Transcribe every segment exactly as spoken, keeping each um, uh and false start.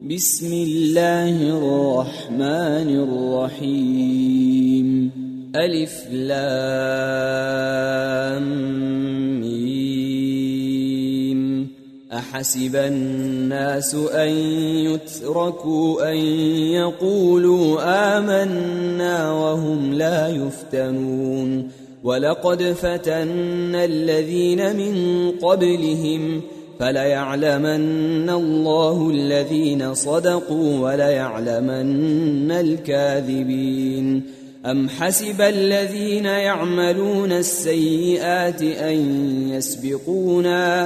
بسم الله الرحمن الرحيم. ألف لام ميم. أحسب الناس أن يتركوا أن يقولوا آمنا وهم لا يفتنون. ولقد فتنا الذين من قبلهم فليعلمن الله الذين صدقوا وليعلمن الكاذبين. أم حسب الذين يعملون السيئات أن يسبقونا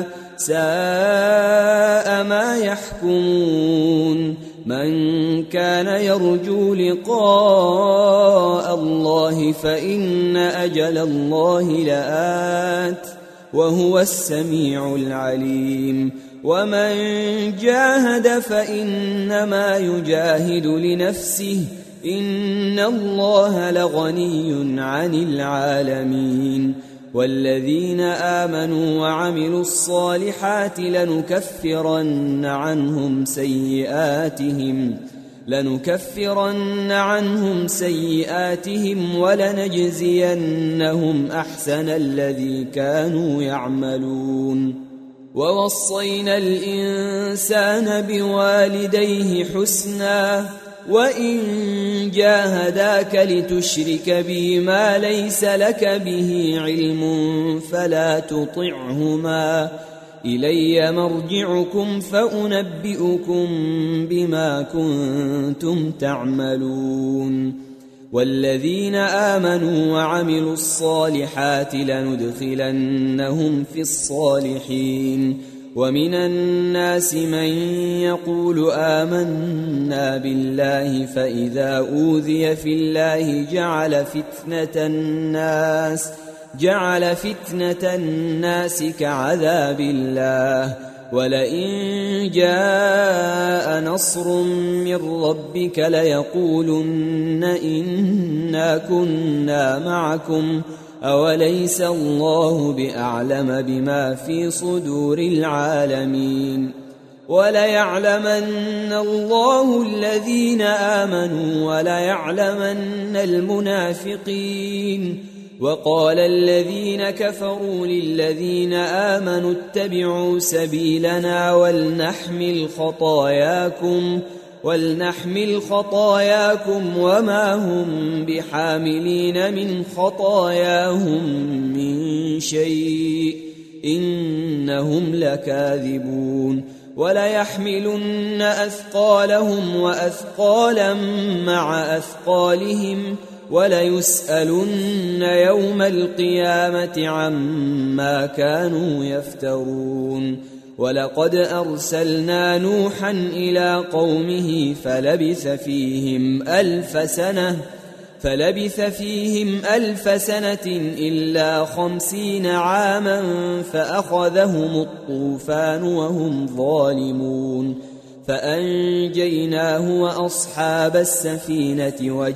ساء ما يحكمون. من كان يرجو لقاء الله فإن أجل الله لآت وهو السميع العليم. ومن جاهد فإنما يجاهد لنفسه إن الله لغني عن العالمين. والذين آمنوا وعملوا الصالحات لنكفرن عنهم سيئاتهم لنكفرن عنهم سيئاتهم ولنجزينهم أحسن الذي كانوا يعملون. ووصينا الإنسان بوالديه حسنا وإن جاهداك لتشرك بي ما ليس لك به علم فلا تطعهما إلي مرجعكم فأنبئكم بما كنتم تعملون. والذين آمنوا وعملوا الصالحات لندخلنهم في الصالحين. ومن الناس من يقول آمنا بالله فإذا أوذي في الله جعل فتنة الناس جعل فتنة الناس كعذاب الله. ولئن جاء نصر من ربك ليقولن إنا كنا معكم أوليس الله بأعلم بما في صدور العالمين. وليعلمن الله الذين آمنوا وليعلمن المنافقين. وقال الذين كفروا للذين آمنوا اتبعوا سبيلنا ولنحمل خطاياكم ولنحمل خطاياكم وما هم بحاملين من خطاياهم من شيء إنهم لكاذبون. وليحملن أثقالهم وأثقالا مع أثقالهم وليسألن يوم القيامة عما كانوا يفترون. ولقد أرسلنا نوحا إلى قومه فلبث فيهم ألف سنة فلبث فيهم ألف سنة إلا خمسين عاما فأخذهم الطوفان وهم ظالمون. فأنجيناه وأصحاب السفينة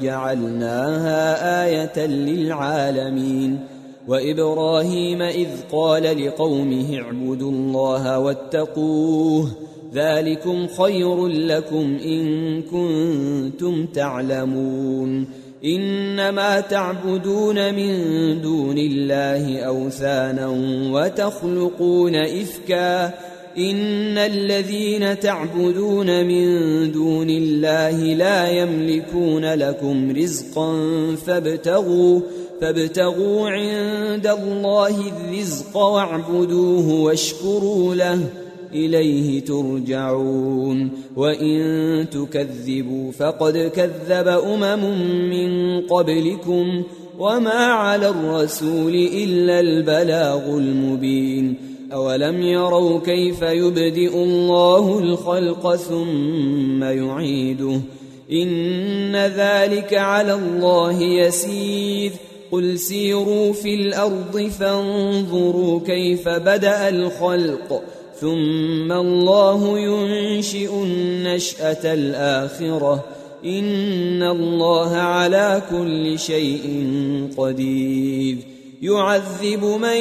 وجعلناها آية للعالمين. وإبراهيم إذ قال لقومه اعبدوا الله واتقوه ذلكم خير لكم إن كنتم تعلمون. إنما تعبدون من دون الله أوثانا وتخلقون إفكا إن الذين تعبدون من دون الله لا يملكون لكم رزقا فابتغوا فابتغوا عند الله الرزق واعبدوه واشكروا له إليه ترجعون. وإن تكذبوا فقد كذب أمم من قبلكم وما على الرسول إلا البلاغ المبين. أولم يروا كيف يبدئ الله الخلق ثم يعيده إن ذلك على الله يسير. قل سيروا في الأرض فانظروا كيف بدأ الخلق ثم الله ينشئ النشأة الآخرة إن الله على كل شيء قدير. يعذب من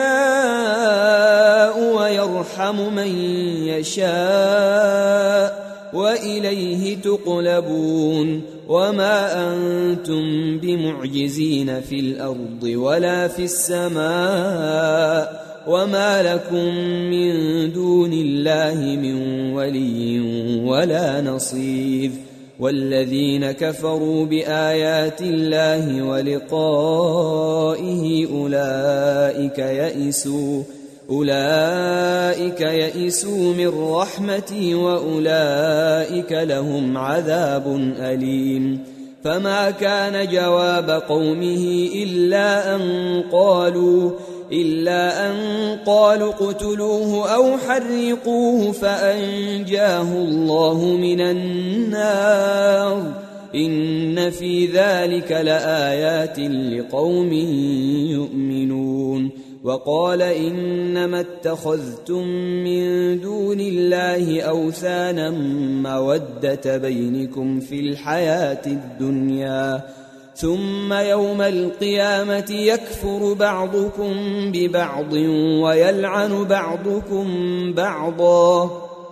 يشاء ويرحم من يشاء وإليه تقلبون وما أنتم بمعجزين في الأرض ولا في السماء وما لكم من دون الله من ولي ولا نصير والذين كفروا بآيات الله ولقائه أولئك يئسوا أولئك يئسوا من رحمتي وأولئك لهم عذاب أليم فما كان جواب قومه إلا أن قالوا إلا أن قالوا اقتلوه أو حرقوه فأنجاه الله من النار إن في ذلك لآيات لقوم يؤمنون وقال إنما اتخذتم من دون الله أوثانا مودة بينكم في الحياة الدنيا ثم يوم القيامة يكفر بعضكم ببعض ويلعن بعضكم بعضا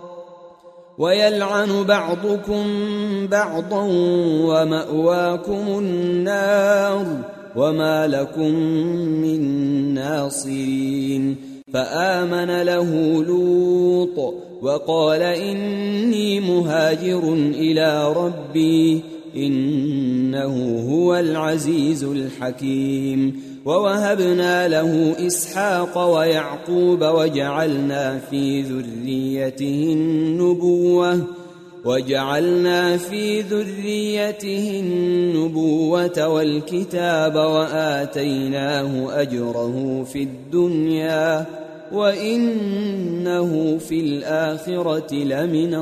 ويلعن بعضكم بعضا ومأواكم النار وما لكم من ناصرين فآمن له لوط وقال إني مهاجر إلى ربي إنه هو العزيز الحكيم ووهبنا له إسحاق ويعقوب وجعلنا في ذريته النبوة وجعلنا في ذريته النبوة والكتاب وآتيناه أجره في الدنيا وإنه في الآخرة لمن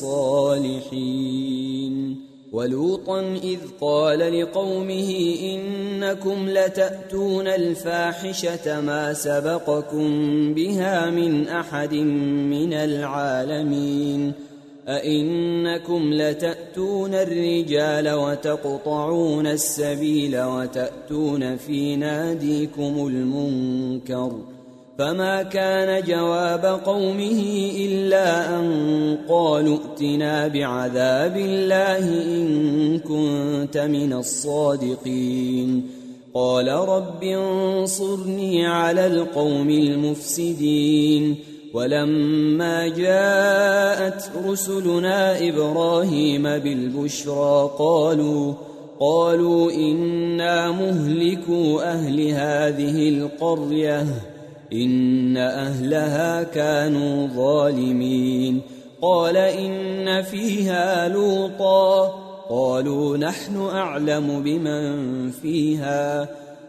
الصالحين ولوطا إذ قال لقومه إنكم لتأتون الفاحشة ما سبقكم بها من أحد من العالمين أئنكم لتأتون الرجال وتقطعون السبيل وتأتون في ناديكم المنكر فما كان جواب قومه إلا أن قالوا ائتنا بعذاب الله إن كنت من الصادقين قال رب انصرني على القوم المفسدين ولما جاءت رسلنا إبراهيم بالبشرى قالوا قالوا إنا مهلكو أهل هذه القرية إن أهلها كانوا ظالمين قال إن فيها لوطا قالوا نحن أعلم بمن فيها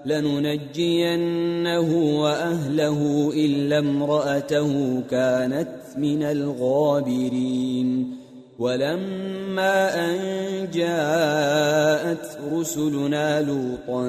لننجينه وأهله إلا امرأته كانت من الغابرين ولما أن جاءت رسلنا لوطا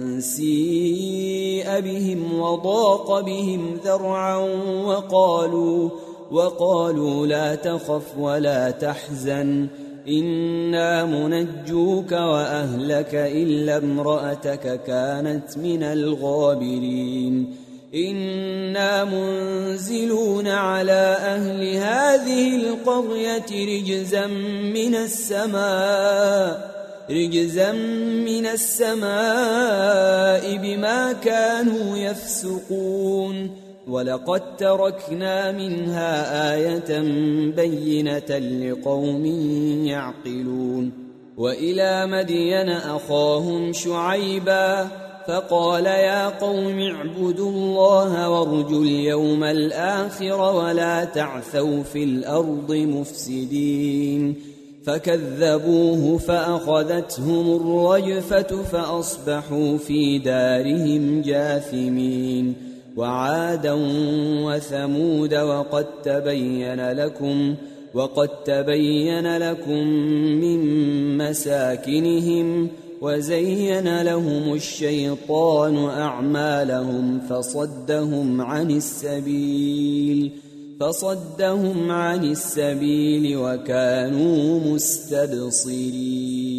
سيء بهم وضاق بهم ذرعا وقالوا وقالوا لا تخف ولا تحزن إنا منجوك وأهلك إلا امرأتك كانت من الغابرين إنا منزلون على أهل هذه القرية رجزا من السماء رجزا من السماء بما كانوا يفسقون ولقد تركنا منها آية بينة لقوم يعقلون وإلى مدين أخاهم شعيبا فقال يا قوم اعبدوا الله وارجوا اليوم الآخر ولا تعثوا في الأرض مفسدين فكذبوه فأخذتهم الرجفة فأصبحوا في دارهم جاثمين وعادا وثمود وقد تبين لكم وقد تبين لكم من مساكنهم وزين لهم الشيطان أعمالهم فصدهم عن السبيل فصدهم عن السبيل وكانوا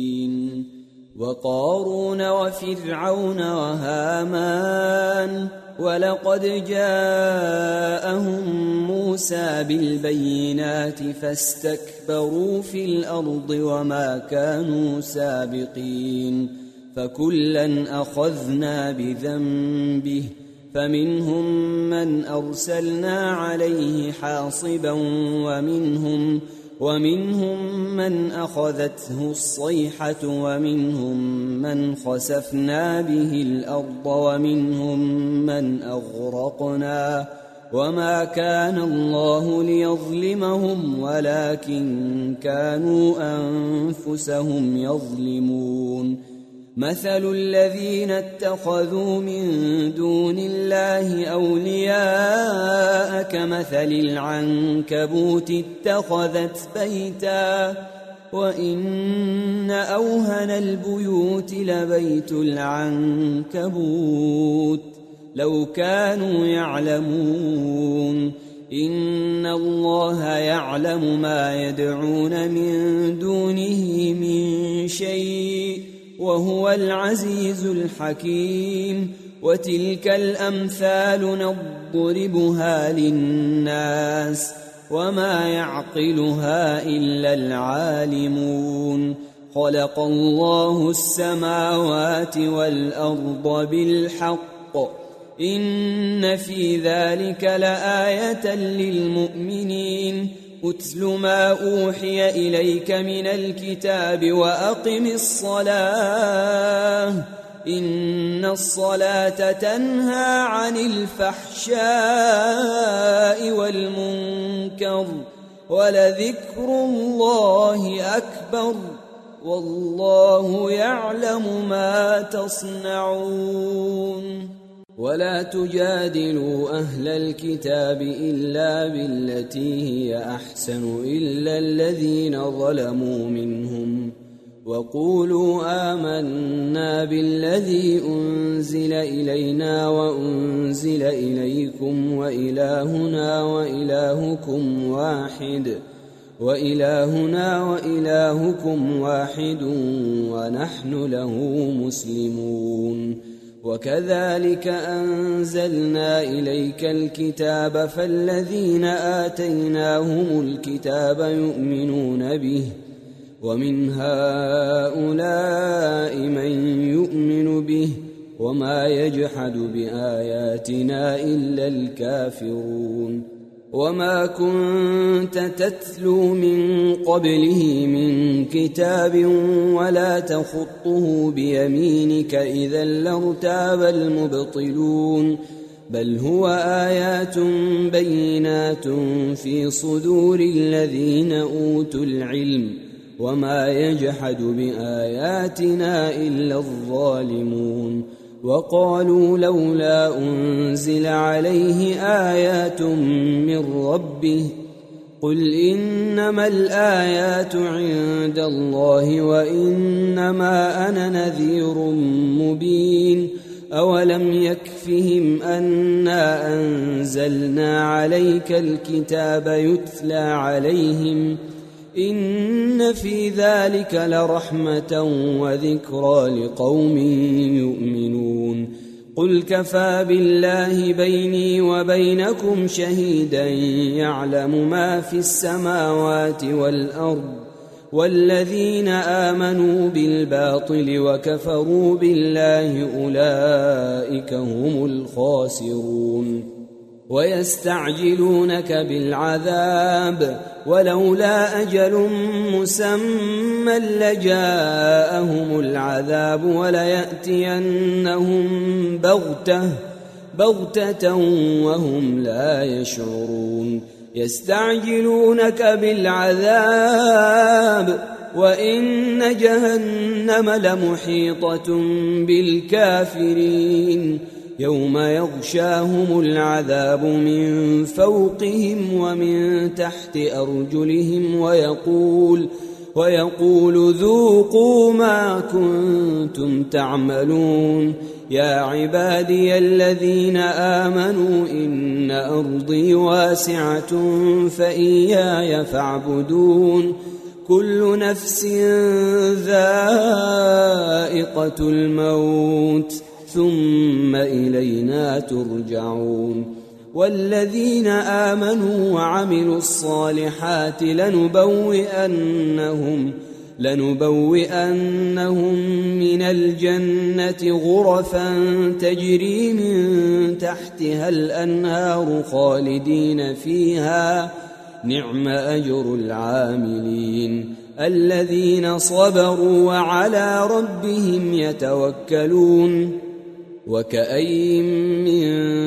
مستبصرين وقارون وفرعون وهامان ولقد جاءهم موسى بالبينات فاستكبروا في الأرض وما كانوا سابقين فكلا أخذنا بذنبه فمنهم من أرسلنا عليه حاصبا ومنهم ومنهم من أخذته الصيحة ومنهم من خسفنا به الأرض ومنهم من أغرقنا وما كان الله ليظلمهم ولكن كانوا أنفسهم يظلمون مثل الذين اتخذوا من دون الله أولياء كمثل العنكبوت اتخذت بيتا وإن أوهن البيوت لبيت العنكبوت لو كانوا يعلمون إن الله يعلم ما يدعون من دونه من شيء وهو العزيز الحكيم وتلك الأمثال نضربها للناس وما يعقلها إلا العالمون خلق الله السماوات والأرض بالحق إن في ذلك لآية للمؤمنين أتل ما أوحي إليك من الكتاب وأقم الصلاة إن الصلاة تنهى عن الفحشاء والمنكر ولذكر الله أكبر والله يعلم ما تصنعون ولا تجادلوا أهل الكتاب إلا بالتي هي أحسن إلا الذين ظلموا منهم وقولوا آمنا بالذي أنزل إلينا وأنزل إليكم وإلهنا وإلهكم واحد وإلهنا وإلهكم واحد ونحن له مسلمون وكذلك أنزلنا إليك الكتاب فالذين آتيناهم الكتاب يؤمنون به ومن هؤلاء من يؤمن به وما يجحد بآياتنا إلا الكافرون وما كنت تتلو من قبله من كتاب ولا تخطه بيمينك إذا لارتاب المبطلون بل هو آيات بينات في صدور الذين أوتوا العلم وما يجحد بآياتنا إلا الظالمون وقالوا لولا أنزل عليه آيات من ربه قل إنما الآيات عند الله وإنما أنا نذير مبين أولم يكفهم أنا أنزلنا عليك الكتاب يتلى عليهم إن في ذلك لرحمة وذكرى لقوم يؤمنون قل كفى بالله بيني وبينكم شهيدا يعلم ما في السماوات والأرض والذين آمنوا بالباطل وكفروا بالله أولئك هم الخاسرون ويستعجلونك بالعذاب ولولا أجل مسمى لجاءهم العذاب وليأتينهم بغتة بغتة وهم لا يشعرون يستعجلونك بالعذاب وإن جهنم لمحيطة بالكافرين يوم يغشاهم العذاب من فوقهم ومن تحت أرجلهم ويقول ويقول ذوقوا ما كنتم تعملون يا عبادي الذين آمنوا إن أرضي واسعة فإياي فاعبدون كل نفس ذائقة الموت ثم إلينا ترجعون والذين آمنوا وعملوا الصالحات لنبوئنهم لنبوئنهم من الجنة غرفا تجري من تحتها الأنهار خالدين فيها نعم أجر العاملين الذين صبروا وعلى ربهم يتوكلون وكأين من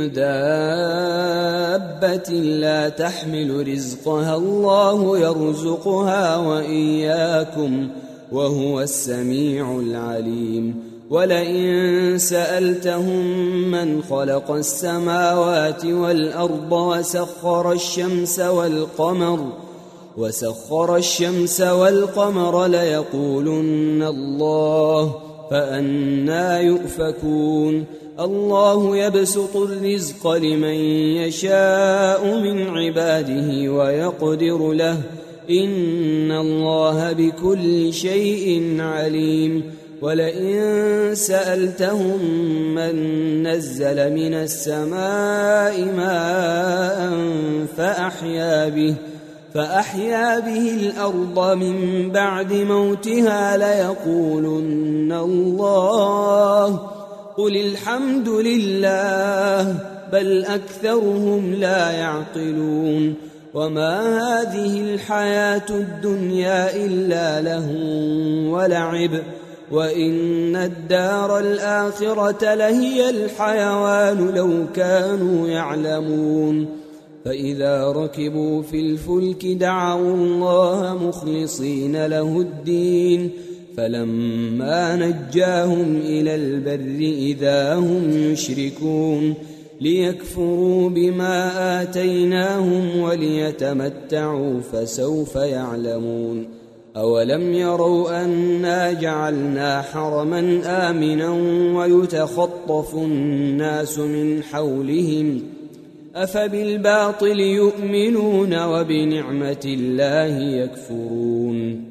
دابة لا تحمل رزقها الله يرزقها وإياكم وهو السميع العليم ولئن سألتهم من خلق السماوات والأرض وسخر الشمس والقمر وسخر الشمس والقمر ليقولن الله فأنى يؤفكون الله يبسط الرزق لمن يشاء من عباده ويقدر له إن الله بكل شيء عليم ولئن سألتهم من نزل من السماء ماء فأحيا به فأحيا به الأرض من بعد موتها ليقولن الله قل الحمد لله بل أكثرهم لا يعقلون وما هذه الحياة الدنيا إلا لهو ولعب وإن الدار الآخرة لهي الحيوان لو كانوا يعلمون فإذا ركبوا في الفلك دعوا الله مخلصين له الدين فلما نجاهم إلى البر إذا هم يشركون ليكفروا بما آتيناهم وليتمتعوا فسوف يعلمون أولم يروا أنا جعلنا حرما آمنا ويتخطف الناس من حولهم أفبالباطل يؤمنون وبنعمة الله يكفرون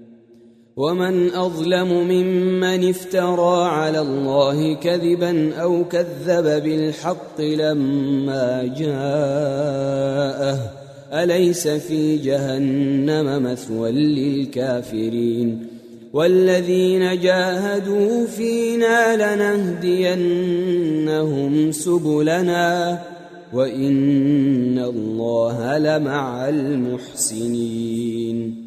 ومن أظلم ممن افترى على الله كذبا أو كذب بالحق لما جاءه أليس في جهنم مثوى للكافرين والذين جاهدوا فينا لنهدينهم سبلنا وإن الله لمع المحسنين